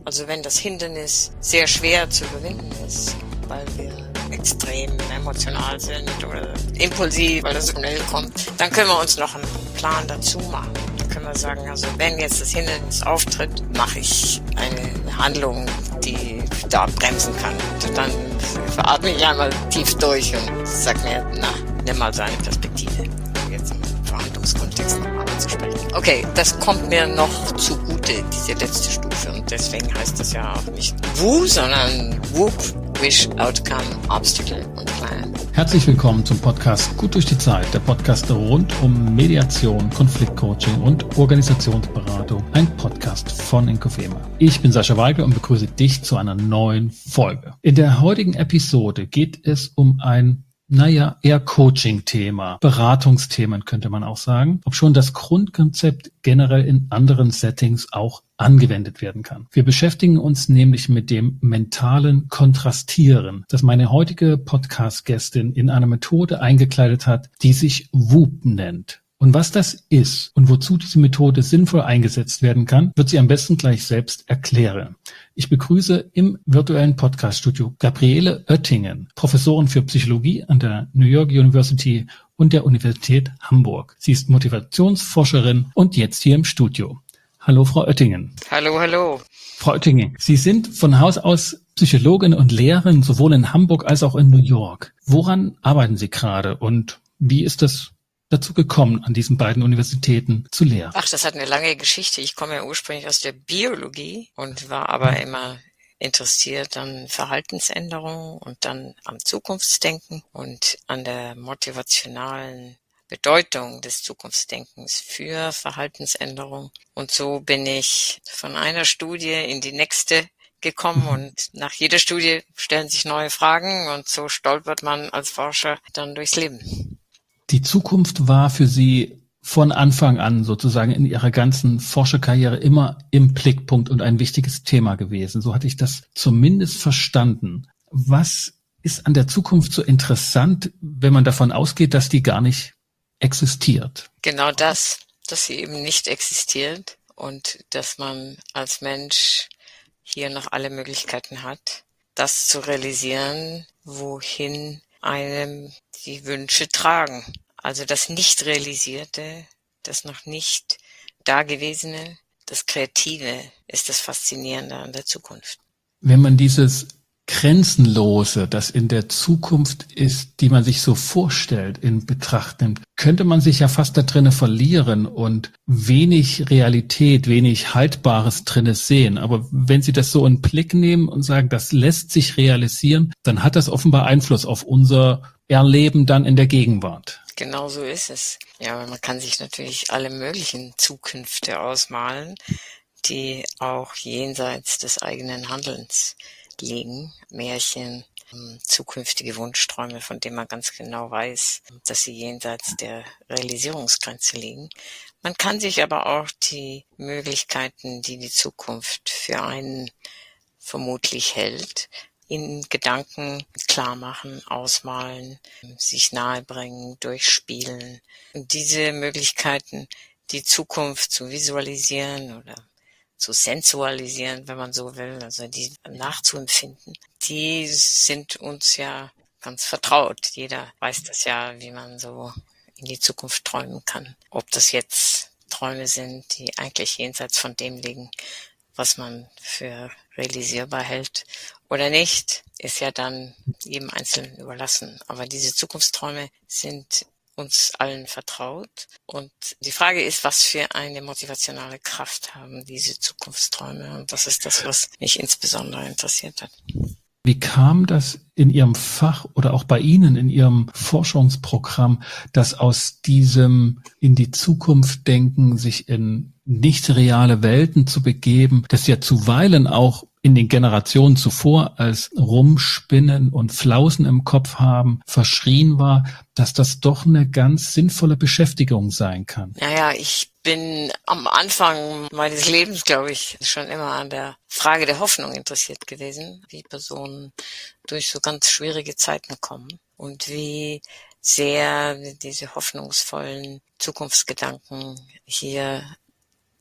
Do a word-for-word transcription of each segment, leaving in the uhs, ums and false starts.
Also wenn das Hindernis sehr schwer zu überwinden ist, weil wir extrem emotional sind oder impulsiv, weil das schnell kommt, dann können wir uns noch einen Plan dazu machen. Dann können wir sagen, also wenn jetzt das Hindernis auftritt, mache ich eine Handlung, die da bremsen kann. Und dann veratme ich einmal tief durch und sage mir, na, nimm mal so eine Perspektive. Jetzt im Verhandlungskontext nochmal anzusprechen. Okay, das kommt mir noch zugute, diese letzte Stufe. Und deswegen heißt das ja auch nicht W O O, sondern W O O P. Wish, Outcome, Obstacle und Plan. Herzlich willkommen zum Podcast Gut durch die Zeit, der Podcast rund um Mediation, Konfliktcoaching und Organisationsberatung, ein Podcast von Inkofema. Ich bin Sascha Weigel und begrüße dich zu einer neuen Folge. In der heutigen Episode geht es um ein Naja, eher Coaching-Thema, Beratungsthemen könnte man auch sagen, obschon das Grundkonzept generell in anderen Settings auch angewendet werden kann. Wir beschäftigen uns nämlich mit dem mentalen Kontrastieren, das meine heutige Podcast-Gästin in eine Methode eingekleidet hat, die sich W O O P nennt. Und was das ist und wozu diese Methode sinnvoll eingesetzt werden kann, wird sie am besten gleich selbst erklären. Ich begrüße im virtuellen Podcast-Studio Gabriele Oettingen, Professorin für Psychologie an der New York University und der Universität Hamburg. Sie ist Motivationsforscherin und jetzt hier im Studio. Hallo, Frau Oettingen. Hallo, hallo. Frau Oettingen, Sie sind von Haus aus Psychologin und Lehrerin sowohl in Hamburg als auch in New York. Woran arbeiten Sie gerade und wie ist das dazu gekommen, an diesen beiden Universitäten zu lehren? Ach, das hat eine lange Geschichte. Ich komme ja ursprünglich aus der Biologie und war aber immer interessiert an Verhaltensänderungen und dann am Zukunftsdenken und an der motivationalen Bedeutung des Zukunftsdenkens für Verhaltensänderung. Und so bin ich von einer Studie in die nächste gekommen und nach jeder Studie stellen sich neue Fragen und so stolpert man als Forscher dann durchs Leben. Die Zukunft war für Sie von Anfang an sozusagen in Ihrer ganzen Forscherkarriere immer im Blickpunkt und ein wichtiges Thema gewesen. So hatte ich das zumindest verstanden. Was ist an der Zukunft so interessant, wenn man davon ausgeht, dass die gar nicht existiert? Genau das, dass sie eben nicht existiert und dass man als Mensch hier noch alle Möglichkeiten hat, das zu realisieren, wohin einem die Wünsche tragen. Also das Nicht-Realisierte, das noch nicht Dagewesene, das Kreative ist das Faszinierende an der Zukunft. Wenn man dieses Grenzenlose, das in der Zukunft ist, die man sich so vorstellt, in Betracht nimmt, könnte man sich ja fast da drinnen verlieren und wenig Realität, wenig Haltbares drinnen sehen. Aber wenn Sie das so in den Blick nehmen und sagen, das lässt sich realisieren, dann hat das offenbar Einfluss auf unser Erleben dann in der Gegenwart. Genau so ist es. Ja, man kann sich natürlich alle möglichen Zukünfte ausmalen, die auch jenseits des eigenen Handelns liegen. Märchen, zukünftige Wunschträume, von denen man ganz genau weiß, dass sie jenseits der Realisierungsgrenze liegen. Man kann sich aber auch die Möglichkeiten, die die Zukunft für einen vermutlich hält, in Gedanken klar machen, ausmalen, sich nahebringen, durchspielen. Und diese Möglichkeiten, die Zukunft zu visualisieren oder zu sensualisieren, wenn man so will, also die nachzuempfinden, die sind uns ja ganz vertraut. Jeder weiß das ja, wie man so in die Zukunft träumen kann. Ob das jetzt Träume sind, die eigentlich jenseits von dem liegen, was man für realisierbar hält oder nicht, ist ja dann jedem Einzelnen überlassen. Aber diese Zukunftsträume sind uns allen vertraut. Und die Frage ist, was für eine motivationale Kraft haben diese Zukunftsträume? Und das ist das, was mich insbesondere interessiert hat. Wie kam das in Ihrem Fach oder auch bei Ihnen in Ihrem Forschungsprogramm, dass aus diesem in die Zukunft denken, sich in nicht reale Welten zu begeben, das ja zuweilen auch in den Generationen zuvor als Rumspinnen und Flausen im Kopf haben verschrien war, dass das doch eine ganz sinnvolle Beschäftigung sein kann? Naja, ich bin am Anfang meines Lebens, glaube ich, schon immer an der Frage der Hoffnung interessiert gewesen, wie Personen durch so ganz schwierige Zeiten kommen und wie sehr diese hoffnungsvollen Zukunftsgedanken hier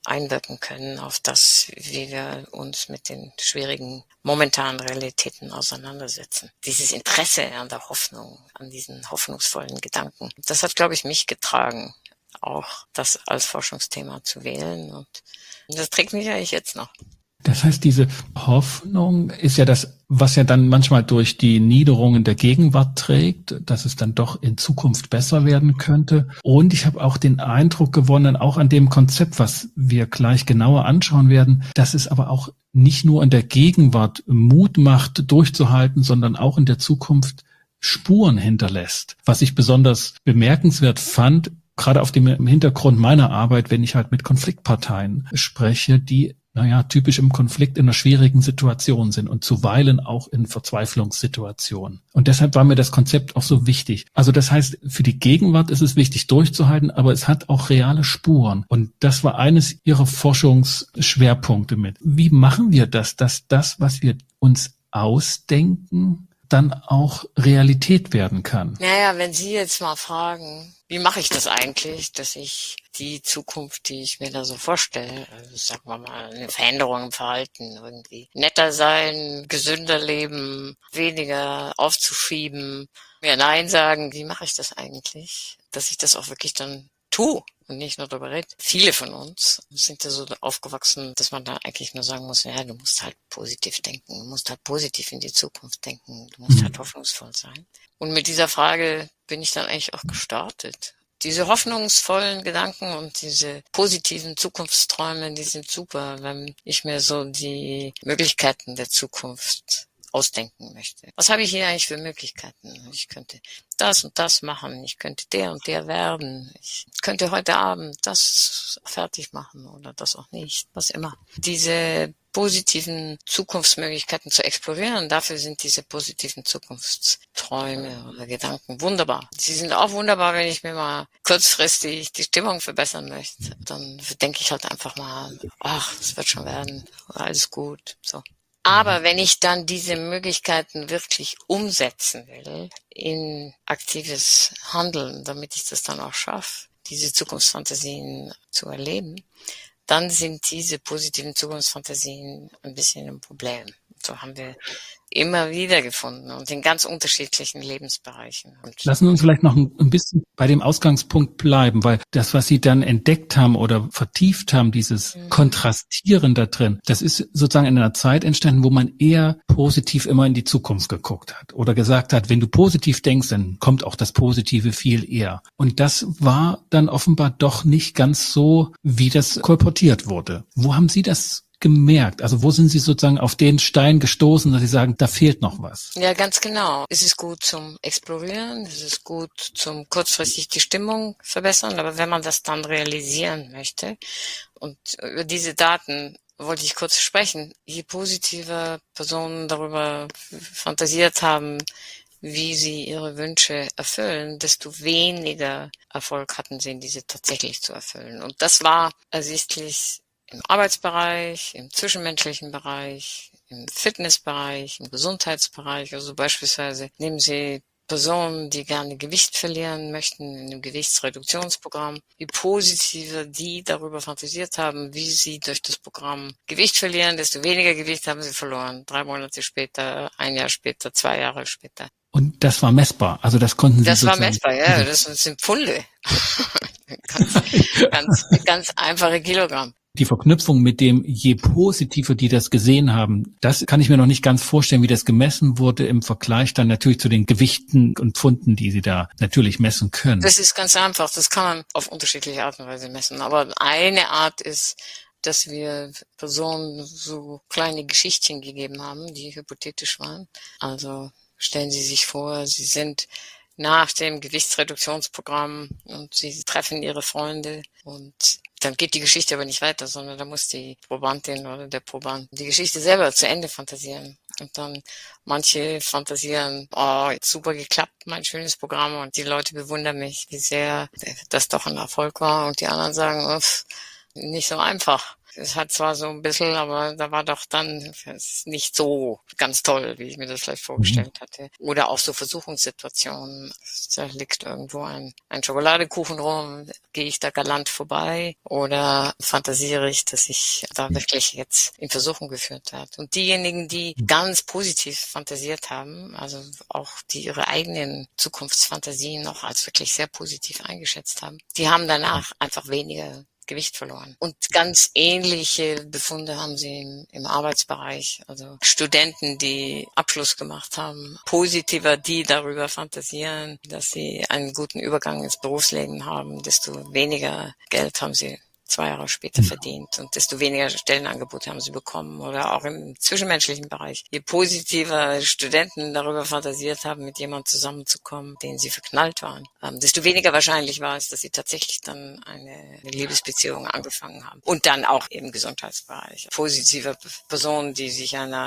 einwirken können auf das, wie wir uns mit den schwierigen momentanen Realitäten auseinandersetzen. Dieses Interesse an der Hoffnung, an diesen hoffnungsvollen Gedanken, das hat, glaube ich, mich getragen, auch das als Forschungsthema zu wählen. Und das trägt mich eigentlich jetzt noch. Das heißt, diese Hoffnung ist ja das, was ja dann manchmal durch die Niederungen der Gegenwart trägt, dass es dann doch in Zukunft besser werden könnte. Und ich habe auch den Eindruck gewonnen, auch an dem Konzept, was wir gleich genauer anschauen werden, dass es aber auch nicht nur in der Gegenwart Mut macht, durchzuhalten, sondern auch in der Zukunft Spuren hinterlässt. Was ich besonders bemerkenswert fand, gerade auf dem Hintergrund meiner Arbeit, wenn ich halt mit Konfliktparteien spreche, die naja, typisch im Konflikt in einer schwierigen Situation sind und zuweilen auch in Verzweiflungssituationen. Und deshalb war mir das Konzept auch so wichtig. Also das heißt, für die Gegenwart ist es wichtig durchzuhalten, aber es hat auch reale Spuren. Und das war eines Ihrer Forschungsschwerpunkte mit. Wie machen wir das, dass das, was wir uns ausdenken, dann auch Realität werden kann? Naja, wenn Sie jetzt mal fragen, wie mache ich das eigentlich, dass ich die Zukunft, die ich mir da so vorstelle, also sagen wir mal eine Veränderung im Verhalten, irgendwie netter sein, gesünder leben, weniger aufzuschieben, mehr Nein sagen, wie mache ich das eigentlich, dass ich das auch wirklich dann tue und nicht nur darüber rede. Viele von uns sind ja so aufgewachsen, dass man da eigentlich nur sagen muss, ja, du musst halt positiv denken, du musst halt positiv in die Zukunft denken, du musst halt hoffnungsvoll sein. Und mit dieser Frage bin ich dann eigentlich auch gestartet. Diese hoffnungsvollen Gedanken und diese positiven Zukunftsträume, die sind super, wenn ich mir so die Möglichkeiten der Zukunft ausdenken möchte. Was habe ich hier eigentlich für Möglichkeiten? Ich könnte das und das machen, ich könnte der und der werden, ich könnte heute Abend das fertig machen oder das auch nicht, was immer. Diese positiven Zukunftsmöglichkeiten zu explorieren, dafür sind diese positiven Zukunftsträume oder Gedanken wunderbar. Sie sind auch wunderbar, wenn ich mir mal kurzfristig die Stimmung verbessern möchte. Dann denke ich halt einfach mal, ach, es wird schon werden, alles gut, so. Aber wenn ich dann diese Möglichkeiten wirklich umsetzen will in aktives Handeln, damit ich das dann auch schaffe, diese Zukunftsfantasien zu erleben, dann sind diese positiven Zukunftsfantasien ein bisschen ein Problem. So haben wir immer wieder gefunden und in ganz unterschiedlichen Lebensbereichen. Und lassen wir uns vielleicht noch ein bisschen bei dem Ausgangspunkt bleiben, weil das, was Sie dann entdeckt haben oder vertieft haben, dieses mhm. Kontrastieren da drin, das ist sozusagen in einer Zeit entstanden, wo man eher positiv immer in die Zukunft geguckt hat oder gesagt hat, wenn du positiv denkst, dann kommt auch das Positive viel eher. Und das war dann offenbar doch nicht ganz so, wie das kolportiert wurde. Wo haben Sie das gemerkt? Also wo sind Sie sozusagen auf den Stein gestoßen, dass Sie sagen, da fehlt noch was? Ja, ganz genau. Es ist gut zum Explorieren, es ist gut zum kurzfristig die Stimmung verbessern, aber wenn man das dann realisieren möchte, und über diese Daten wollte ich kurz sprechen, je positiver Personen darüber fantasiert haben, wie sie ihre Wünsche erfüllen, desto weniger Erfolg hatten sie, diese tatsächlich zu erfüllen. Und das war ersichtlich im Arbeitsbereich, im zwischenmenschlichen Bereich, im Fitnessbereich, im Gesundheitsbereich. Also beispielsweise nehmen Sie Personen, die gerne Gewicht verlieren möchten in einem Gewichtsreduktionsprogramm, wie positiver die darüber fantasiert haben, wie sie durch das Programm Gewicht verlieren, desto weniger Gewicht haben sie verloren. Drei Monate später, ein Jahr später, zwei Jahre später. Und das war messbar, also das konnten Sie Das sozusagen... war messbar, ja, das sind Pfunde. ganz, ganz, ganz einfache Kilogramm. Die Verknüpfung mit dem, je positiver die das gesehen haben, das kann ich mir noch nicht ganz vorstellen, wie das gemessen wurde im Vergleich dann natürlich zu den Gewichten und Pfunden, die Sie da natürlich messen können. Das ist ganz einfach, das kann man auf unterschiedliche Art und Weise messen. Aber eine Art ist, dass wir Personen so kleine Geschichtchen gegeben haben, die hypothetisch waren. Also stellen Sie sich vor, Sie sind nach dem Gewichtsreduktionsprogramm und Sie treffen Ihre Freunde und dann geht die Geschichte aber nicht weiter, sondern da muss die Probandin oder der Proband die Geschichte selber zu Ende fantasieren. Und dann manche fantasieren, oh, jetzt super geklappt, mein schönes Programm und die Leute bewundern mich, wie sehr das doch ein Erfolg war. Und die anderen sagen, uff, nicht so einfach. Es hat zwar so ein bisschen, aber da war doch dann es nicht so ganz toll, wie ich mir das vielleicht vorgestellt hatte. Oder auch so Versuchungssituationen. Da liegt irgendwo ein, ein Schokoladekuchen rum, gehe ich da galant vorbei oder fantasiere ich, dass ich da wirklich jetzt in Versuchung geführt hat. Und diejenigen, die ganz positiv fantasiert haben, also auch die ihre eigenen Zukunftsfantasien noch als wirklich sehr positiv eingeschätzt haben, die haben danach einfach weniger Gewicht verloren. Und ganz ähnliche Befunde haben sie im, im Arbeitsbereich. Also Studenten, die Abschluss gemacht haben, positiver, die darüber fantasieren, dass sie einen guten Übergang ins Berufsleben haben, desto weniger Geld haben sie zwei Jahre später verdient und desto weniger Stellenangebote haben sie bekommen oder auch im zwischenmenschlichen Bereich. Je positiver Studenten darüber fantasiert haben, mit jemandem zusammenzukommen, den sie verknallt waren, ähm, desto weniger wahrscheinlich war es, dass sie tatsächlich dann eine, eine Liebesbeziehung angefangen haben. Und dann auch im Gesundheitsbereich. Positive Personen, die sich einer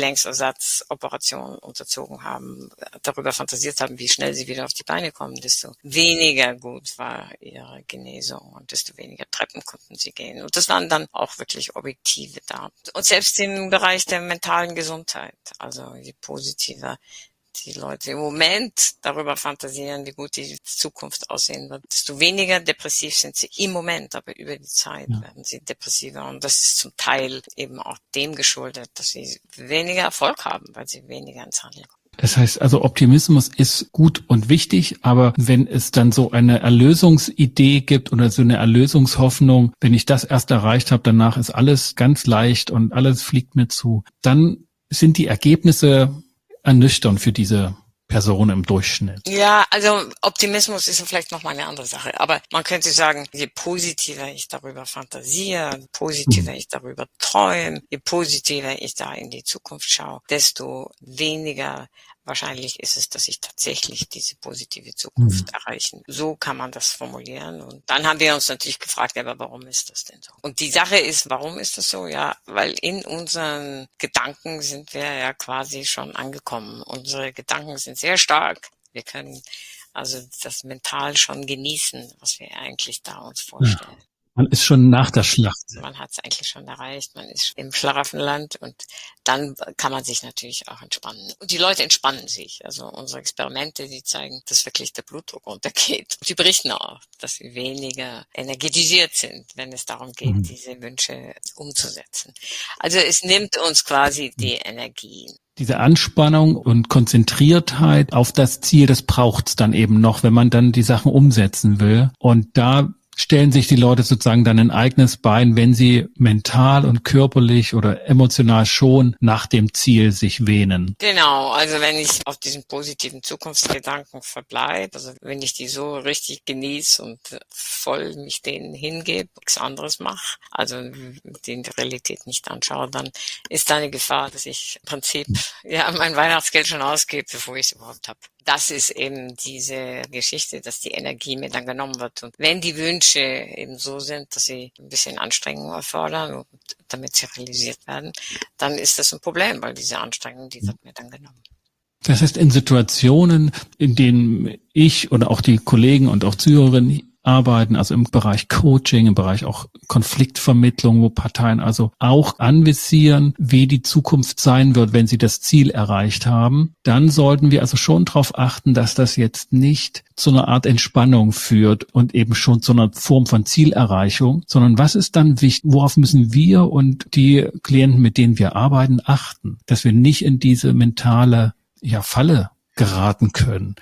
Hüftgelenksersatzoperation unterzogen haben, darüber fantasiert haben, wie schnell sie wieder auf die Beine kommen, desto weniger gut war ihre Genesung und desto weniger Treppen konnten sie gehen. Und das waren dann auch wirklich objektive Daten. Und selbst im Bereich der mentalen Gesundheit, also je positiver die Leute im Moment darüber fantasieren, wie gut die Zukunft aussehen wird, desto weniger depressiv sind sie im Moment, aber über die Zeit ja. werden sie depressiver. Und das ist zum Teil eben auch dem geschuldet, dass sie weniger Erfolg haben, weil sie weniger ins Handeln kommen. Das heißt also, Optimismus ist gut und wichtig, aber wenn es dann so eine Erlösungsidee gibt oder so eine Erlösungshoffnung, wenn ich das erst erreicht habe, danach ist alles ganz leicht und alles fliegt mir zu, dann sind die Ergebnisse ernüchternd für diese Person im Durchschnitt. Ja, also Optimismus ist vielleicht nochmal eine andere Sache. Aber man könnte sagen, je positiver ich darüber fantasiere, je positiver mhm. ich darüber träume, je positiver ich da in die Zukunft schaue, desto weniger wahrscheinlich ist es, dass ich tatsächlich diese positive Zukunft mhm. erreichen. So kann man das formulieren. Und dann haben wir uns natürlich gefragt, aber warum ist das denn so? Und die Sache ist, warum ist das so? Ja, weil in unseren Gedanken sind wir ja quasi schon angekommen. Unsere Gedanken sind sehr stark. Wir können also das mental schon genießen, was wir eigentlich da uns vorstellen. Ja. Man ist schon nach der Schlacht. Man hat es eigentlich schon erreicht. Man ist im Schlaraffenland und dann kann man sich natürlich auch entspannen. Und die Leute entspannen sich. Also unsere Experimente, die zeigen, dass wirklich der Blutdruck runtergeht. Sie berichten auch, dass sie weniger energetisiert sind, wenn es darum geht, mhm. diese Wünsche umzusetzen. Also es nimmt uns quasi die Energie. Diese Anspannung und Konzentriertheit auf das Ziel, das braucht's dann eben noch, wenn man dann die Sachen umsetzen will. Und da stellen sich die Leute sozusagen dann ein eigenes Bein, wenn sie mental und körperlich oder emotional schon nach dem Ziel sich wähnen. Genau, also wenn ich auf diesen positiven Zukunftsgedanken verbleibe, also wenn ich die so richtig genieße und voll mich denen hingebe, nichts anderes mache, also die Realität nicht anschaue, dann ist da eine Gefahr, dass ich im Prinzip ja mein Weihnachtsgeld schon ausgebe, bevor ich es überhaupt habe. Das ist eben diese Geschichte, dass die Energie mir dann genommen wird. Und wenn die Wünsche eben so sind, dass sie ein bisschen Anstrengung erfordern, und damit sie realisiert werden, dann ist das ein Problem, weil diese Anstrengung, die wird mir dann genommen. Das heißt, in Situationen, in denen ich oder auch die Kollegen und auch Zuhörerinnen arbeiten, also im Bereich Coaching, im Bereich auch Konfliktvermittlung, wo Parteien also auch anvisieren, wie die Zukunft sein wird, wenn sie das Ziel erreicht haben, dann sollten wir also schon darauf achten, dass das jetzt nicht zu einer Art Entspannung führt und eben schon zu einer Form von Zielerreichung, sondern was ist dann wichtig, worauf müssen wir und die Klienten, mit denen wir arbeiten, achten, dass wir nicht in diese mentale ja, Falle geraten können.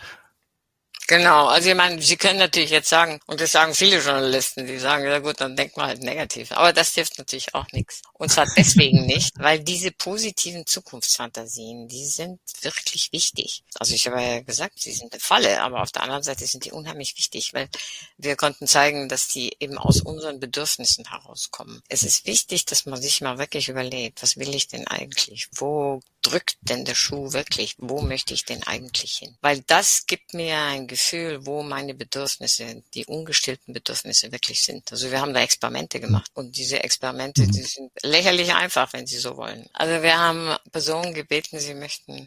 Genau, also ich meine, Sie können natürlich jetzt sagen, und das sagen viele Journalisten, die sagen, ja gut, dann denkt man halt negativ. Aber das hilft natürlich auch nichts. Und zwar deswegen nicht, weil diese positiven Zukunftsfantasien, die sind wirklich wichtig. Also ich habe ja gesagt, sie sind eine Falle, aber auf der anderen Seite sind die unheimlich wichtig, weil wir konnten zeigen, dass die eben aus unseren Bedürfnissen herauskommen. Es ist wichtig, dass man sich mal wirklich überlegt, was will ich denn eigentlich? Wo drückt denn der Schuh wirklich? Wo möchte ich denn eigentlich hin? Weil das gibt mir ein Gefühl, wo meine Bedürfnisse, die ungestillten Bedürfnisse wirklich sind. Also wir haben da Experimente gemacht und diese Experimente, die sind lächerlich einfach, wenn Sie so wollen. Also wir haben Personen gebeten, sie möchten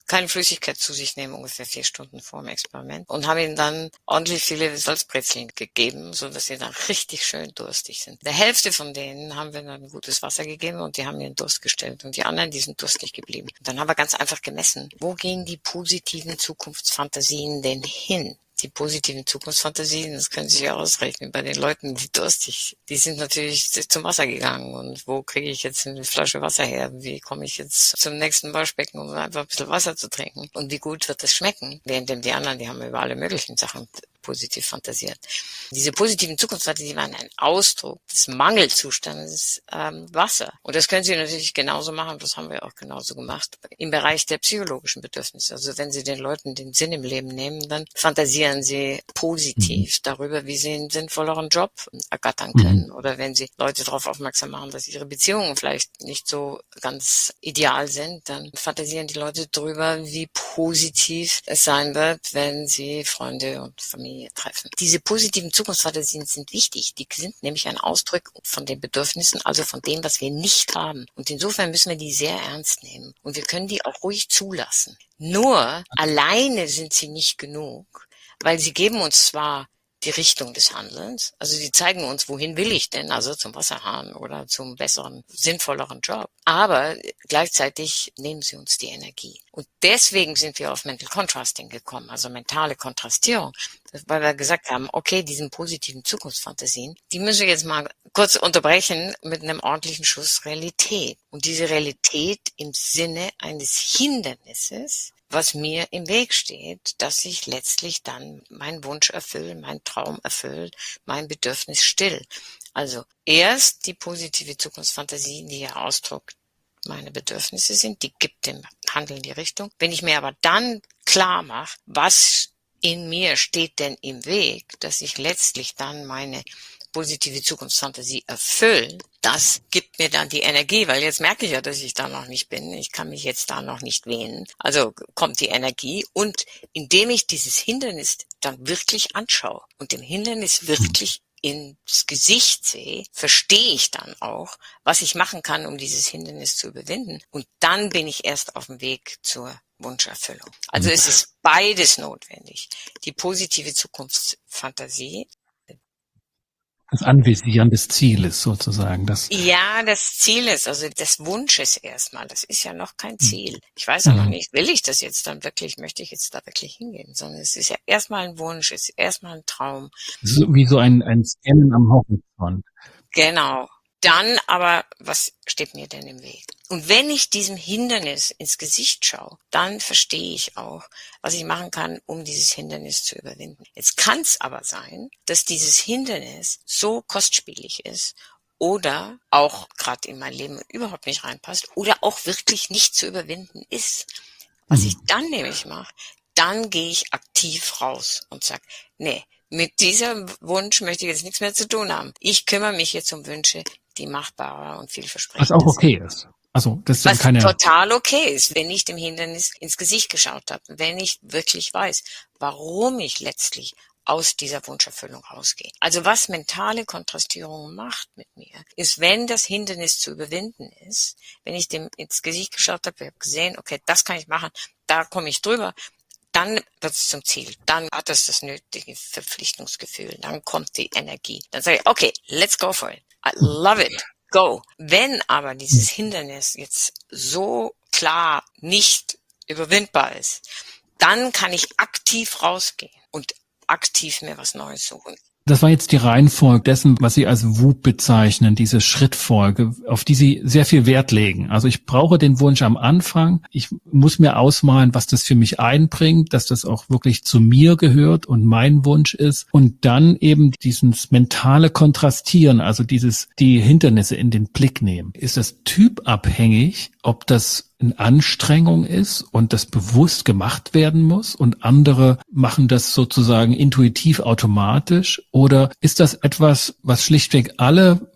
keine Flüssigkeit zu sich nehmen, ungefähr vier Stunden vor dem Experiment, und habe ihnen dann ordentlich viele Salzbrezeln gegeben, so dass sie dann richtig schön durstig sind. Der Hälfte von denen haben wir dann gutes Wasser gegeben und die haben ihren Durst gestillt, und die anderen, die sind durstig geblieben. Und dann haben wir ganz einfach gemessen, wo gehen die positiven Zukunftsfantasien denn hin? Die positiven Zukunftsfantasien, das können Sie sich ja ausrechnen, bei den Leuten, die durstig, die sind natürlich zum Wasser gegangen. Und wo kriege ich jetzt eine Flasche Wasser her? Wie komme ich jetzt zum nächsten Waschbecken, um einfach ein bisschen Wasser zu trinken? Und wie gut wird das schmecken? Währenddem die anderen, die haben über alle möglichen Sachen positiv fantasiert. Diese positiven Zukunftsfantasien waren ein Ausdruck des Mangelzustandes ähm, Wasser. Und das können Sie natürlich genauso machen, das haben wir auch genauso gemacht, im Bereich der psychologischen Bedürfnisse. Also wenn Sie den Leuten den Sinn im Leben nehmen, dann fantasieren Sie positiv mhm. darüber, wie Sie einen sinnvolleren Job ergattern können. Mhm. Oder wenn Sie Leute darauf aufmerksam machen, dass ihre Beziehungen vielleicht nicht so ganz ideal sind, dann fantasieren die Leute darüber, wie positiv es sein wird, wenn Sie Freunde und Familie treffen. Diese positiven Zukunftsfantasien sind wichtig. Die sind nämlich ein Ausdruck von den Bedürfnissen, also von dem, was wir nicht haben. Und insofern müssen wir die sehr ernst nehmen. Und wir können die auch ruhig zulassen. Nur alleine sind sie nicht genug, weil sie geben uns zwar die Richtung des Handelns, also sie zeigen uns, wohin will ich denn, also zum Wasserhahn oder zum besseren, sinnvolleren Job. Aber gleichzeitig nehmen sie uns die Energie. Und deswegen sind wir auf Mental Contrasting gekommen, also mentale Kontrastierung, weil wir gesagt haben, okay, diesen positiven Zukunftsfantasien, die müssen wir jetzt mal kurz unterbrechen mit einem ordentlichen Schuss Realität. Und diese Realität im Sinne eines Hindernisses, was mir im Weg steht, dass ich letztlich dann meinen Wunsch erfülle, meinen Traum erfülle, mein Bedürfnis still. Also erst die positive Zukunftsfantasie, die ja Ausdruck meiner Bedürfnisse sind, die gibt dem Handeln die Richtung. Wenn ich mir aber dann klar mache, was in mir steht denn im Weg, dass ich letztlich dann meine positive Zukunftsfantasie erfüllen, das gibt mir dann die Energie, weil jetzt merke ich ja, dass ich da noch nicht bin. Ich kann mich jetzt da noch nicht wähnen. Also kommt die Energie, und indem ich dieses Hindernis dann wirklich anschaue und dem Hindernis wirklich ins Gesicht sehe, verstehe ich dann auch, was ich machen kann, um dieses Hindernis zu überwinden. Und dann bin ich erst auf dem Weg zur Wunscherfüllung. Also es ist beides notwendig. Die positive Zukunftsfantasie, das Anvisieren des Zieles sozusagen. Das ja, das Ziel ist, also des Wunsches erstmal, das ist ja noch kein Ziel. Ich weiß ja noch nicht, will ich das jetzt dann wirklich, möchte ich jetzt da wirklich hingehen, sondern es ist ja erstmal ein Wunsch, es ist erstmal ein Traum. So, wie so ein, ein Scannen am Horizont. Genau. Dann aber, was steht mir denn im Weg? Und wenn ich diesem Hindernis ins Gesicht schaue, dann verstehe ich auch, was ich machen kann, um dieses Hindernis zu überwinden. Jetzt kann es aber sein, dass dieses Hindernis so kostspielig ist oder auch gerade in mein Leben überhaupt nicht reinpasst oder auch wirklich nicht zu überwinden ist. Was ich dann nämlich mache, dann gehe ich aktiv raus und sage, nee, mit diesem Wunsch möchte ich jetzt nichts mehr zu tun haben. Ich kümmere mich jetzt um Wünsche, die machbarer und vielversprechender sind. Was auch okay ist. Also das ist Was keine total okay ist, wenn ich dem Hindernis ins Gesicht geschaut habe, wenn ich wirklich weiß, warum ich letztlich aus dieser Wunscherfüllung rausgehe. Also was mentale Kontrastierung macht mit mir, ist, wenn das Hindernis zu überwinden ist, wenn ich dem ins Gesicht geschaut habe, ich habe gesehen, okay, das kann ich machen, da komme ich drüber, dann wird es zum Ziel. Dann hat es das nötige Verpflichtungsgefühl. Dann kommt die Energie. Dann sage ich, okay, let's go for it. I love it. Go. Wenn aber dieses Hindernis jetzt so klar nicht überwindbar ist, dann kann ich aktiv rausgehen und aktiv mir was Neues suchen. Das war jetzt die Reihenfolge dessen, was Sie als W U P bezeichnen, diese Schrittfolge, auf die Sie sehr viel Wert legen. Also ich brauche den Wunsch am Anfang. Ich muss mir ausmalen, was das für mich einbringt, dass das auch wirklich zu mir gehört und mein Wunsch ist. Und dann eben dieses mentale Kontrastieren, also dieses, die Hindernisse in den Blick nehmen. Ist das typabhängig, ob das eine Anstrengung ist und das bewusst gemacht werden muss und andere machen das sozusagen intuitiv automatisch, oder ist das etwas, was schlichtweg alle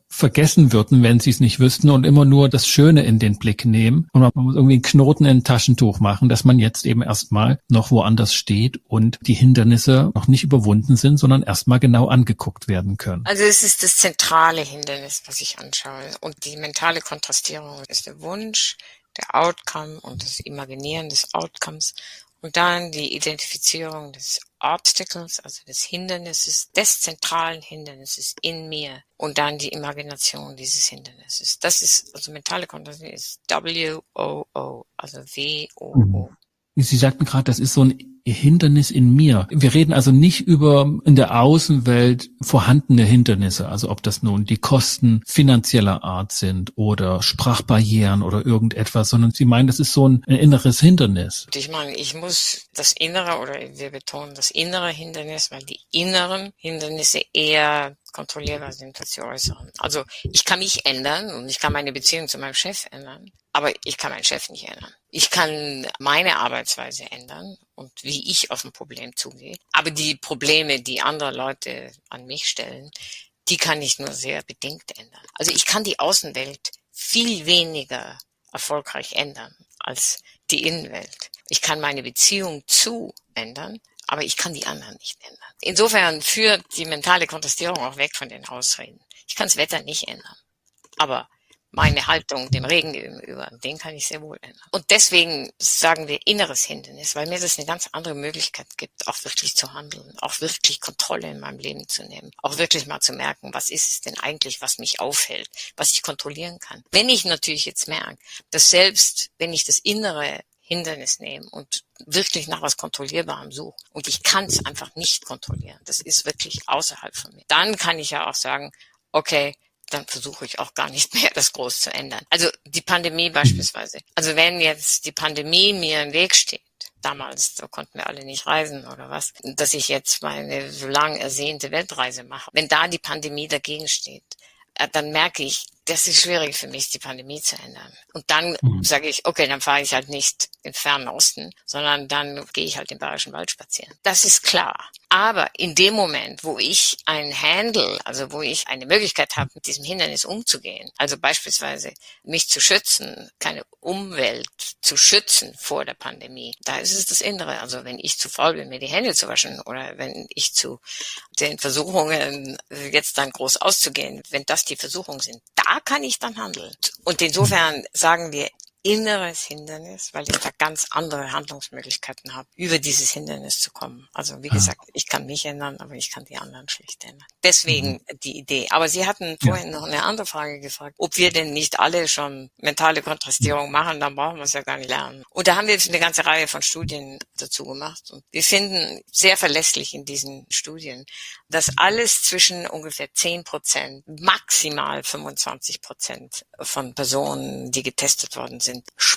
vergessen würden, wenn sie es nicht wüssten und immer nur das Schöne in den Blick nehmen. Und man muss irgendwie einen Knoten in ein Taschentuch machen, dass man jetzt eben erstmal noch woanders steht und die Hindernisse noch nicht überwunden sind, sondern erstmal genau angeguckt werden können. Also es ist das zentrale Hindernis, was ich anschaue. Und die mentale Kontrastierung ist der Wunsch, der Outcome und das Imaginieren des Outcomes. Und dann die Identifizierung des Obstacles, also des Hindernisses, des zentralen Hindernisses in mir. Und dann die Imagination dieses Hindernisses. Das ist, also mentale Konzentration ist W O O, also W O O. Sie sagten gerade, das ist so ein Hindernis in mir. Wir reden also nicht über in der Außenwelt vorhandene Hindernisse, also ob das nun die Kosten finanzieller Art sind oder Sprachbarrieren oder irgendetwas, sondern Sie meinen, das ist so ein inneres Hindernis. Ich meine, ich muss das Innere, oder wir betonen das innere Hindernis, weil die inneren Hindernisse eher kontrollierbar sind als die äußeren. Also ich kann mich ändern und ich kann meine Beziehung zu meinem Chef ändern, aber ich kann meinen Chef nicht ändern. Ich kann meine Arbeitsweise ändern und wie ich auf ein Problem zugehe. Aber die Probleme, die andere Leute an mich stellen, die kann ich nur sehr bedingt ändern. Also ich kann die Außenwelt viel weniger erfolgreich ändern als die Innenwelt. Ich kann meine Beziehung zu ändern, aber ich kann die anderen nicht ändern. Insofern führt die mentale Kontrastierung auch weg von den Ausreden. Ich kann das Wetter nicht ändern, aber meine Haltung dem Regen gegenüber, den kann ich sehr wohl ändern. Und deswegen sagen wir inneres Hindernis, weil mir das eine ganz andere Möglichkeit gibt, auch wirklich zu handeln, auch wirklich Kontrolle in meinem Leben zu nehmen, auch wirklich mal zu merken, was ist es denn eigentlich, was mich aufhält, was ich kontrollieren kann. Wenn ich natürlich jetzt merke, dass selbst wenn ich das innere Hindernis nehme und wirklich nach was Kontrollierbarem suche und ich kann es einfach nicht kontrollieren, das ist wirklich außerhalb von mir, dann kann ich ja auch sagen, okay, dann versuche ich auch gar nicht mehr, das groß zu ändern. Also die Pandemie beispielsweise. Also wenn jetzt die Pandemie mir im Weg steht, damals, da konnten wir alle nicht reisen oder was, dass ich jetzt meine so lang ersehnte Weltreise mache. Wenn da die Pandemie dagegen steht, dann merke ich, das ist schwierig für mich, die Pandemie zu ändern. Und dann mhm. sage ich, okay, dann fahre ich halt nicht in fernen Osten, sondern dann gehe ich halt im Bayerischen Wald spazieren. Das ist klar. Aber in dem Moment, wo ich ein Handle, also wo ich eine Möglichkeit habe, mit diesem Hindernis umzugehen, also beispielsweise mich zu schützen, keine Umwelt zu schützen vor der Pandemie, da ist es das Innere. Also wenn ich zu faul bin, mir die Hände zu waschen oder wenn ich zu den Versuchungen, jetzt dann groß auszugehen, wenn das die Versuchungen sind, da kann ich dann handeln. Und insofern sagen wir inneres Hindernis, weil ich da ganz andere Handlungsmöglichkeiten habe, über dieses Hindernis zu kommen. Also wie gesagt, ich kann mich ändern, aber ich kann die anderen schlecht ändern. Deswegen mhm. die Idee. Aber Sie hatten vorhin ja. noch eine andere Frage gefragt, ob wir denn nicht alle schon mentale Kontrastierung machen, dann brauchen wir es ja gar nicht lernen. Und da haben wir jetzt eine ganze Reihe von Studien dazu gemacht. Und wir finden sehr verlässlich in diesen Studien, dass alles zwischen ungefähr zehn Prozent, maximal fünfundzwanzig Prozent von Personen, die getestet worden sind,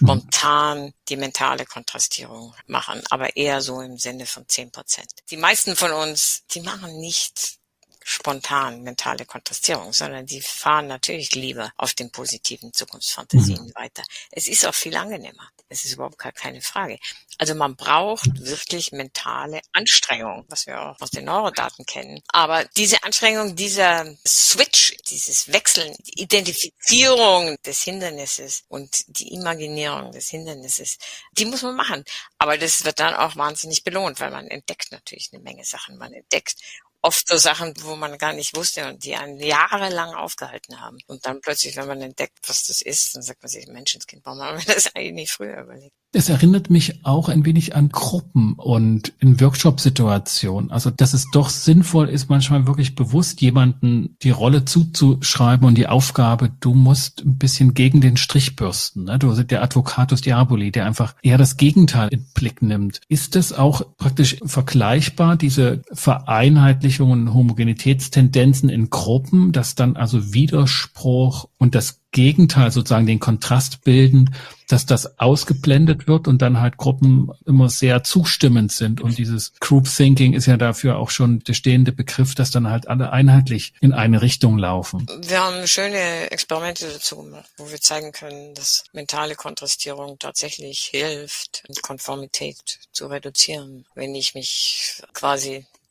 spontan die mentale Kontrastierung machen, aber eher so im Sinne von zehn Prozent. Die meisten von uns, die machen nicht spontan mentale Kontrastierung, sondern die fahren natürlich lieber auf den positiven Zukunftsfantasien mhm. weiter. Es ist auch viel angenehmer. Es ist überhaupt gar keine Frage. Also man braucht wirklich mentale Anstrengung, was wir auch aus den Neurodaten kennen. Aber diese Anstrengung, dieser Switch, dieses Wechseln, die Identifizierung des Hindernisses und die Imaginierung des Hindernisses, die muss man machen. Aber das wird dann auch wahnsinnig belohnt, weil man entdeckt natürlich eine Menge Sachen. Man entdeckt oft so Sachen, wo man gar nicht wusste und die einen jahrelang aufgehalten haben. Und dann plötzlich, wenn man entdeckt, was das ist, dann sagt man sich, Menschenskind, warum haben wir das eigentlich nicht früher überlegt? Es erinnert mich auch ein wenig an Gruppen und in Workshop-Situationen. Also, dass es doch sinnvoll ist, manchmal wirklich bewusst jemanden die Rolle zuzuschreiben und die Aufgabe, du musst ein bisschen gegen den Strich bürsten. Ne? Du bist der Advocatus Diaboli, der einfach eher das Gegenteil in den Blick nimmt. Ist das auch praktisch vergleichbar, diese Vereinheitlichung und Homogenitätstendenzen in Gruppen, dass dann also Widerspruch und das Gegenteil sozusagen den Kontrast bilden, dass das ausgeblendet wird und dann halt Gruppen immer sehr zustimmend sind. Und dieses Group Thinking ist ja dafür auch schon der stehende Begriff, dass dann halt alle einheitlich in eine Richtung laufen. Wir haben schöne Experimente dazu gemacht, wo wir zeigen können, dass mentale Kontrastierung tatsächlich hilft, Konformität zu reduzieren. Wenn ich mich quasi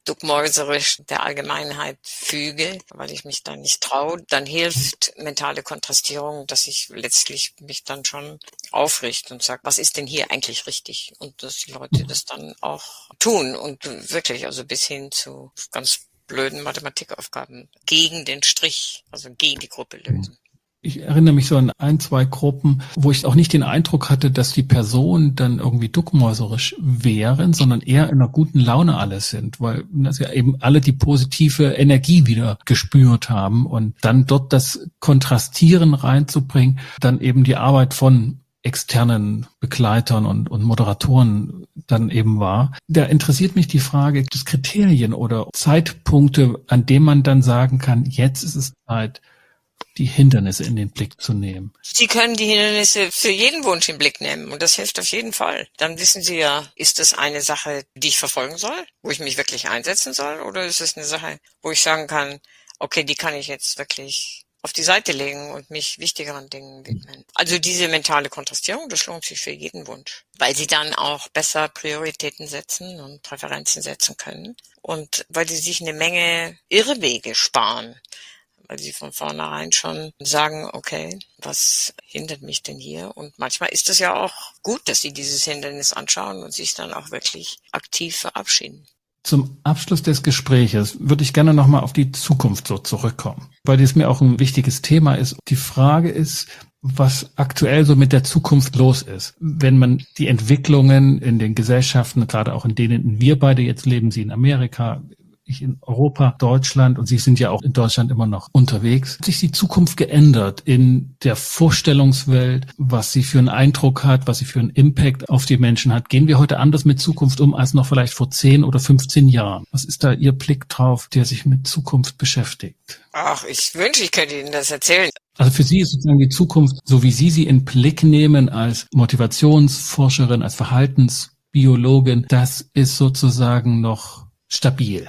duckmäuserisch der Allgemeinheit füge, weil ich mich dann nicht traue, dann hilft mentale Kontrastierung, dass ich letztlich mich dann schon aufrichte und sage, was ist denn hier eigentlich richtig? Und dass die Leute das dann auch tun und wirklich, also bis hin zu ganz blöden Mathematikaufgaben gegen den Strich, also gegen die Gruppe lösen. Ich erinnere mich so an ein, zwei Gruppen, wo ich auch nicht den Eindruck hatte, dass die Personen dann irgendwie duckmäuserisch wären, sondern eher in einer guten Laune alle sind, weil das ja eben alle die positive Energie wieder gespürt haben und dann dort das Kontrastieren reinzubringen, dann eben die Arbeit von externen Begleitern und, und Moderatoren dann eben war. Da interessiert mich die Frage des Kriterien oder Zeitpunkte, an dem man dann sagen kann, jetzt ist es Zeit, die Hindernisse in den Blick zu nehmen. Sie können die Hindernisse für jeden Wunsch in den Blick nehmen und das hilft auf jeden Fall. Dann wissen Sie ja, ist das eine Sache, die ich verfolgen soll, wo ich mich wirklich einsetzen soll, oder ist es eine Sache, wo ich sagen kann, okay, die kann ich jetzt wirklich auf die Seite legen und mich wichtigeren Dingen widmen. Also diese mentale Kontrastierung, das lohnt sich für jeden Wunsch, weil Sie dann auch besser Prioritäten setzen und Präferenzen setzen können und weil Sie sich eine Menge Irrwege sparen. Weil sie von vornherein schon sagen, okay, was hindert mich denn hier? Und manchmal ist es ja auch gut, dass sie dieses Hindernis anschauen und sich dann auch wirklich aktiv verabschieden. Zum Abschluss des Gespräches würde ich gerne nochmal auf die Zukunft so zurückkommen, weil dies mir auch ein wichtiges Thema ist. Die Frage ist, was aktuell so mit der Zukunft los ist. Wenn man die Entwicklungen in den Gesellschaften, gerade auch in denen wir beide jetzt leben, Sie in Amerika, ich in Europa, Deutschland, und Sie sind ja auch in Deutschland immer noch unterwegs. Hat sich die Zukunft geändert in der Vorstellungswelt, was sie für einen Eindruck hat, was sie für einen Impact auf die Menschen hat? Gehen wir heute anders mit Zukunft um als noch vielleicht vor zehn oder fünfzehn Jahren? Was ist da Ihr Blick drauf, der sich mit Zukunft beschäftigt? Ach, ich wünsche, ich könnte Ihnen das erzählen. Also für Sie ist sozusagen die Zukunft, so wie Sie sie in Blick nehmen als Motivationsforscherin, als Verhaltensbiologin, das ist sozusagen noch stabil.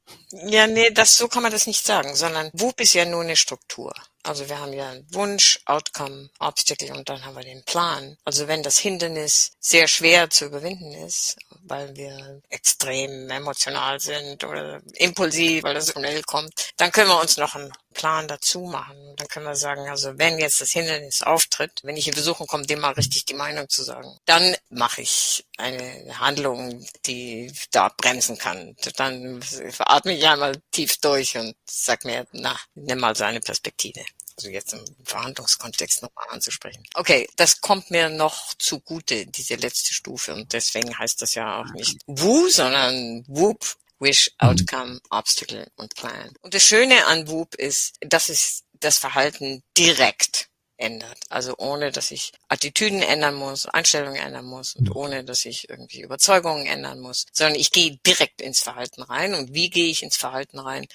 Ja, nee, das, so kann man das nicht sagen, sondern W U P ist ja nur eine Struktur. Also wir haben ja einen Wunsch, Outcome, Obstacle und dann haben wir den Plan. Also wenn das Hindernis sehr schwer zu überwinden ist, weil wir extrem emotional sind oder impulsiv, weil das schnell kommt, dann können wir uns noch einen Plan dazu machen. Dann können wir sagen, also wenn jetzt das Hindernis auftritt, wenn ich hier besuchen komme, dem mal richtig die Meinung zu sagen, dann mache ich eine Handlung, die da bremsen kann. Dann atme ich einmal tief durch und sag mir, na, nimm mal seine Perspektive. Also jetzt im Verhandlungskontext nochmal anzusprechen. Okay, das kommt mir noch zugute, diese letzte Stufe. Und deswegen heißt das ja auch nicht W U, sondern W U P, Wish, Outcome, Obstacle und Plan. Und das Schöne an W U P ist, dass es das Verhalten direkt ändert. Also ohne, dass ich Attitüden ändern muss, Einstellungen ändern muss und ohne, dass ich irgendwie Überzeugungen ändern muss, sondern ich gehe direkt ins Verhalten rein. Und wie gehe ich ins Verhalten rein?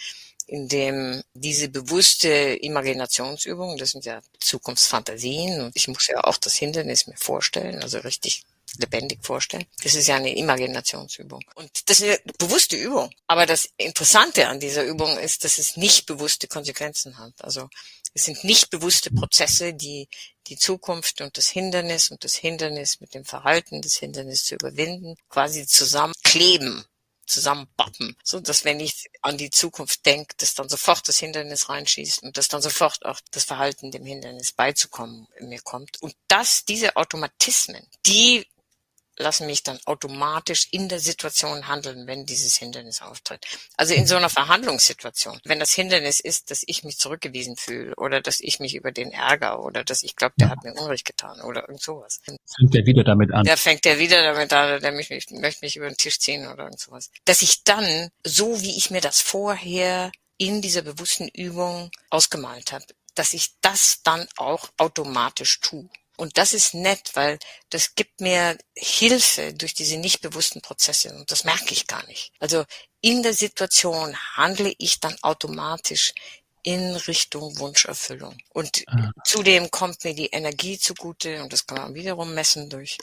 Indem diese bewusste Imaginationsübung, das sind ja Zukunftsfantasien und ich muss ja auch das Hindernis mir vorstellen, also richtig lebendig vorstellen. Das ist ja eine Imaginationsübung. Und das ist eine bewusste Übung. Aber das Interessante an dieser Übung ist, dass es nicht bewusste Konsequenzen hat. Also es sind nicht bewusste Prozesse, die die Zukunft und das Hindernis und das Hindernis mit dem Verhalten des Hindernisses zu überwinden, quasi zusammenkleben, zusammenbappen, so dass wenn ich an die Zukunft denke, dass dann sofort das Hindernis reinschießt und dass dann sofort auch das Verhalten dem Hindernis beizukommen mir kommt. Und dass diese Automatismen, die lassen mich dann automatisch in der Situation handeln, wenn dieses Hindernis auftritt. Also in so einer Verhandlungssituation, wenn das Hindernis ist, dass ich mich zurückgewiesen fühle oder dass ich mich über den ärgere oder dass ich glaube, der hat mir Unrecht getan oder irgend sowas. Fängt der wieder damit an. Der fängt der wieder damit an, der mich, möchte mich über den Tisch ziehen oder irgend sowas. Dass ich dann, so wie ich mir das vorher in dieser bewussten Übung ausgemalt habe, dass ich das dann auch automatisch tue. Und das ist nett, weil das gibt mir Hilfe durch diese nicht bewussten Prozesse und das merke ich gar nicht. Also in der Situation handle ich dann automatisch in Richtung Wunscherfüllung. Und ah. zudem kommt mir die Energie zugute und das kann man wiederum messen durch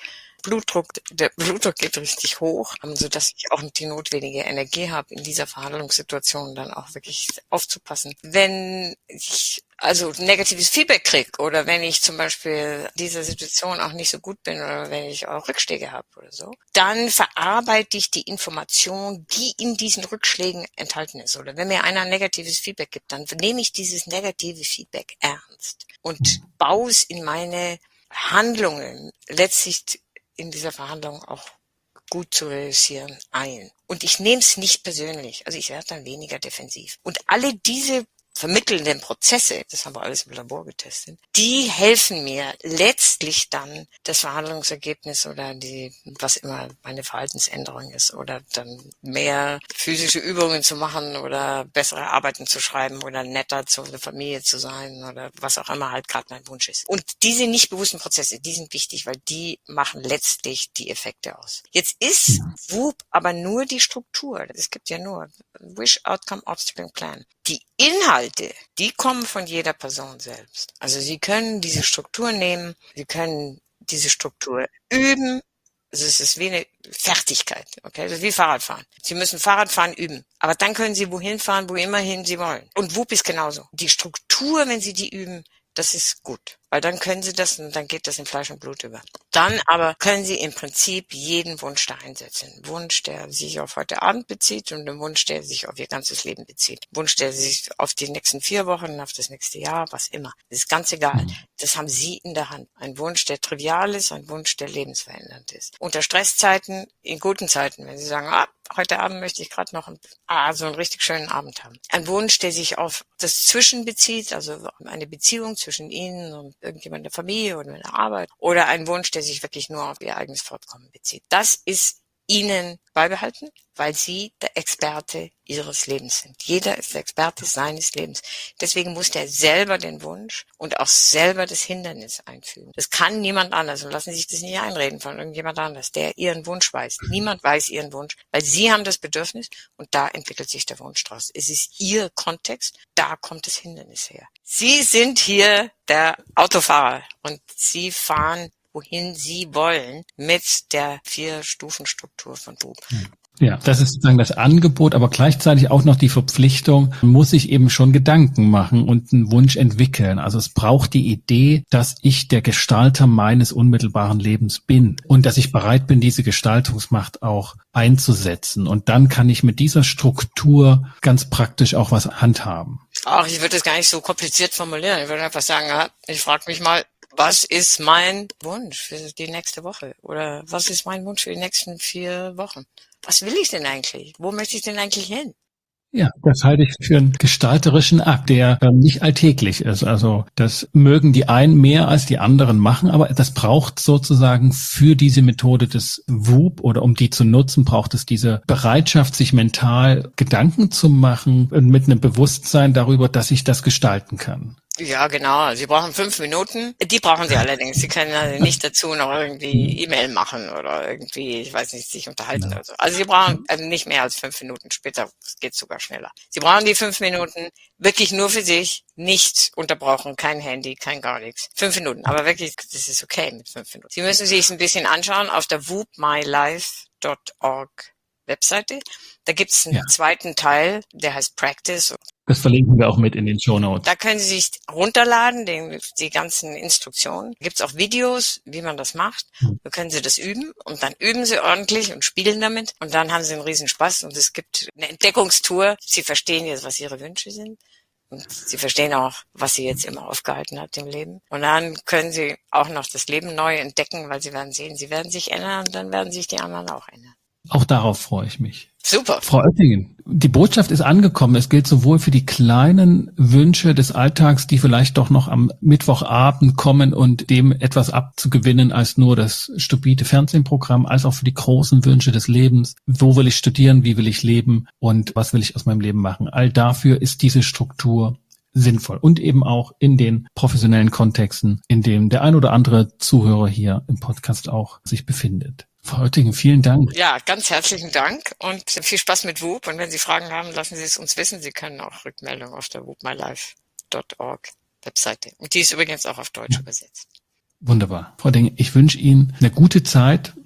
Blutdruck, der Blutdruck geht richtig hoch, sodass ich auch die notwendige Energie habe, in dieser Verhandlungssituation dann auch wirklich aufzupassen. Wenn ich also negatives Feedback kriege oder wenn ich zum Beispiel dieser Situation auch nicht so gut bin oder wenn ich auch Rückschläge habe oder so, dann verarbeite ich die Information, die in diesen Rückschlägen enthalten ist. Oder wenn mir einer negatives Feedback gibt, dann nehme ich dieses negative Feedback ernst und baue es in meine Handlungen, letztlich in dieser Verhandlung auch gut zu realisieren, ein. Und ich nehme es nicht persönlich, also ich werde dann weniger defensiv. Und alle diese vermittelnden Prozesse, das haben wir alles im Labor getestet, die helfen mir letztlich dann das Verhandlungsergebnis oder die, was immer meine Verhaltensänderung ist oder dann mehr physische Übungen zu machen oder bessere Arbeiten zu schreiben oder netter zu der Familie zu sein oder was auch immer halt gerade mein Wunsch ist. Und diese nicht bewussten Prozesse, die sind wichtig, weil die machen letztlich die Effekte aus. Jetzt ist W O O P aber nur die Struktur. Es gibt ja nur Wish, Outcome, Obstacle and Plan. Die Inhalte, die kommen von jeder Person selbst. Also Sie können diese Struktur nehmen, Sie können diese Struktur üben. Also es ist wie eine Fertigkeit, okay? Das ist wie Fahrradfahren. Sie müssen Fahrradfahren üben. Aber dann können Sie wohin fahren, wo immerhin Sie wollen. Und W O O P ist genauso. Die Struktur, wenn Sie die üben, das ist gut. Weil dann können Sie das und dann geht das in Fleisch und Blut über. Dann aber können Sie im Prinzip jeden Wunsch da einsetzen. Einen Wunsch, der sich auf heute Abend bezieht und einen Wunsch, der sich auf Ihr ganzes Leben bezieht. Ein Wunsch, der sich auf die nächsten vier Wochen, auf das nächste Jahr, was immer. Das ist ganz egal. Das haben Sie in der Hand. Ein Wunsch, der trivial ist, ein Wunsch, der lebensverändernd ist. Unter Stresszeiten, in guten Zeiten, wenn Sie sagen, ah, heute Abend möchte ich gerade noch einen, ah, so einen richtig schönen Abend haben. Ein Wunsch, der sich auf das Zwischen bezieht, also eine Beziehung zwischen Ihnen und irgendjemand in der Familie oder in der Arbeit. Oder ein Wunsch, der sich wirklich nur auf Ihr eigenes Fortkommen bezieht. Das ist Ihnen beibehalten, weil Sie der Experte Ihres Lebens sind. Jeder ist der Experte seines Lebens. Deswegen muss der selber den Wunsch und auch selber das Hindernis einfügen. Das kann niemand anders und lassen Sie sich das nicht einreden von irgendjemand anders, der Ihren Wunsch weiß. Niemand weiß Ihren Wunsch, weil Sie haben das Bedürfnis und da entwickelt sich der Wunsch draus. Es ist Ihr Kontext, da kommt das Hindernis her. Sie sind hier der Autofahrer und Sie fahren wohin Sie wollen mit der Vier-Stufen-Struktur von W O O P. Ja, das ist sozusagen das Angebot, aber gleichzeitig auch noch die Verpflichtung, man muss sich eben schon Gedanken machen und einen Wunsch entwickeln. Also es braucht die Idee, dass ich der Gestalter meines unmittelbaren Lebens bin und dass ich bereit bin, diese Gestaltungsmacht auch einzusetzen. Und dann kann ich mit dieser Struktur ganz praktisch auch was handhaben. Ach, ich würde das gar nicht so kompliziert formulieren. Ich würde einfach sagen, ich frage mich mal, was ist mein Wunsch für die nächste Woche? Oder was ist mein Wunsch für die nächsten vier Wochen? Was will ich denn eigentlich? Wo möchte ich denn eigentlich hin? Ja, das halte ich für einen gestalterischen Akt, der äh, nicht alltäglich ist. Also das mögen die einen mehr als die anderen machen, aber das braucht sozusagen für diese Methode des W O O P oder um die zu nutzen, braucht es diese Bereitschaft, sich mental Gedanken zu machen und mit einem Bewusstsein darüber, dass ich das gestalten kann. Ja, genau. Sie brauchen fünf Minuten. Die brauchen Sie allerdings. Sie können also nicht dazu noch irgendwie E-Mail machen oder irgendwie, ich weiß nicht, sich unterhalten oder so. Also Sie brauchen also nicht mehr als fünf Minuten. Später geht es sogar schneller. Sie brauchen die fünf Minuten wirklich nur für sich, nicht unterbrochen, kein Handy, kein gar nichts. Fünf Minuten. Aber wirklich, das ist okay mit fünf Minuten. Sie müssen sich ein bisschen anschauen auf der w o o p my life dot org Webseite. Da gibt's einen ja. zweiten Teil, der heißt Practice. Das verlinken wir auch mit in den Shownotes. Da können Sie sich runterladen, den, die ganzen Instruktionen. Da gibt's auch Videos, wie man das macht. Hm. Da können Sie das üben und dann üben Sie ordentlich und spielen damit und dann haben Sie einen riesen Spaß und es gibt eine Entdeckungstour. Sie verstehen jetzt, was Ihre Wünsche sind und Sie verstehen auch, was Sie jetzt immer aufgehalten hat im Leben. Und dann können Sie auch noch das Leben neu entdecken, weil Sie werden sehen, Sie werden sich ändern und dann werden sich die anderen auch ändern. Auch darauf freue ich mich. Super. Frau Oettingen, die Botschaft ist angekommen. Es gilt sowohl für die kleinen Wünsche des Alltags, die vielleicht doch noch am Mittwochabend kommen und dem etwas abzugewinnen als nur das stupide Fernsehprogramm, als auch für die großen Wünsche des Lebens. Wo will ich studieren? Wie will ich leben? Und was will ich aus meinem Leben machen? All dafür ist diese Struktur sinnvoll und eben auch in den professionellen Kontexten, in dem der ein oder andere Zuhörer hier im Podcast auch sich befindet. Frau Oettingen, vielen Dank. Ja, ganz herzlichen Dank und viel Spaß mit W O O P. Und wenn Sie Fragen haben, lassen Sie es uns wissen. Sie können auch Rückmeldung auf der w o o p my life dot org Webseite. Und die ist übrigens auch auf Deutsch ja. übersetzt. Wunderbar. Frau Oettingen, ich wünsche Ihnen eine gute Zeit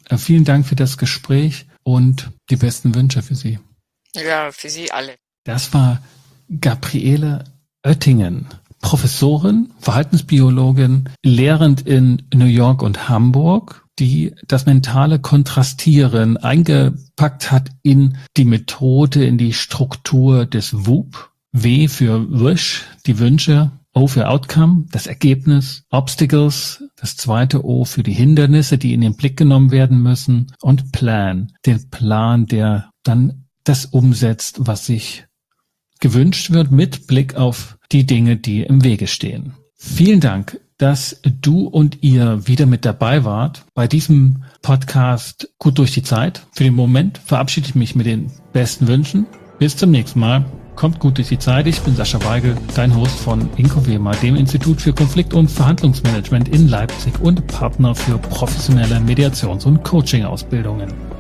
äh, vielen Dank für das Gespräch und die besten Wünsche für Sie. Ja, für Sie alle. Das war Gabriele Oettingen, Professorin, Verhaltensbiologin, lehrend in New York und Hamburg, die das mentale Kontrastieren eingepackt hat in die Methode, in die Struktur des W O O P. W für Wish, die Wünsche, O für Outcome, das Ergebnis, Obstacles, das zweite O für die Hindernisse, die in den Blick genommen werden müssen, und Plan, den Plan, der dann das umsetzt, was sich gewünscht wird, mit Blick auf die Dinge, die im Wege stehen. Vielen Dank, dass du und ihr wieder mit dabei wart bei diesem Podcast Gut durch die Zeit. Für den Moment verabschiede ich mich mit den besten Wünschen. Bis zum nächsten Mal. Kommt gut durch die Zeit. Ich bin Sascha Weigel, dein Host von Inkovema, dem Institut für Konflikt- und Verhandlungsmanagement in Leipzig und Partner für professionelle Mediations- und Coaching-Ausbildungen.